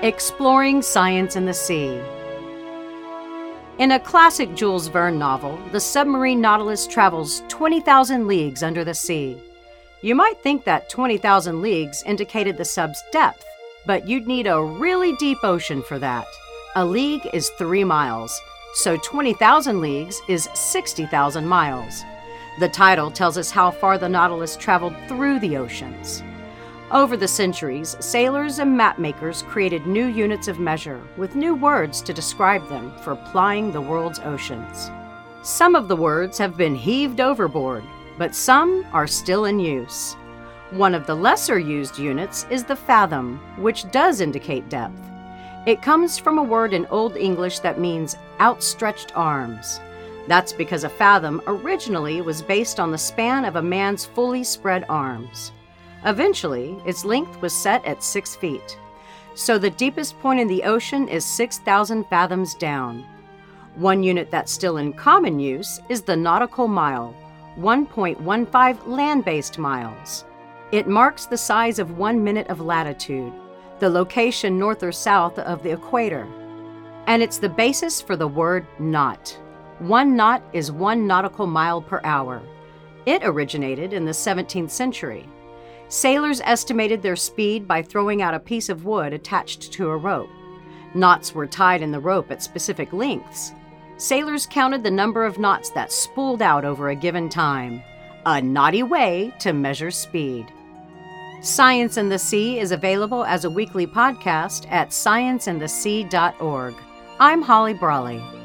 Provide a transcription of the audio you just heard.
Exploring Science in the Sea. In a classic Jules Verne novel, the submarine Nautilus travels 20,000 leagues under the sea. You might think that 20,000 leagues indicated the sub's depth, but you'd need a really deep ocean for that. A league is 3 miles, so 20,000 leagues is 60,000 miles. The title tells us how far the Nautilus traveled through the oceans. Over the centuries, sailors and mapmakers created new units of measure with new words to describe them for plying the world's oceans. Some of the words have been heaved overboard, but some are still in use. One of the lesser used units is the fathom, which does indicate depth. It comes from a word in Old English that means outstretched arms. That's because a fathom originally was based on the span of a man's fully spread arms. Eventually, its length was set at 6 feet. So the deepest point in the ocean is 6,000 fathoms down. One unit that's still in common use is the nautical mile, 1.15 land-based miles. It marks the size of 1 minute of latitude, the location north or south of the equator. And it's the basis for the word knot. 1 knot is 1 nautical mile per hour. It originated in the 17th century. Sailors estimated their speed by throwing out a piece of wood attached to a rope. Knots were tied in the rope at specific lengths. Sailors counted the number of knots that spooled out over a given time. A knotty way to measure speed. Science in the Sea is available as a weekly podcast at scienceinthesea.org. I'm Holly Brawley.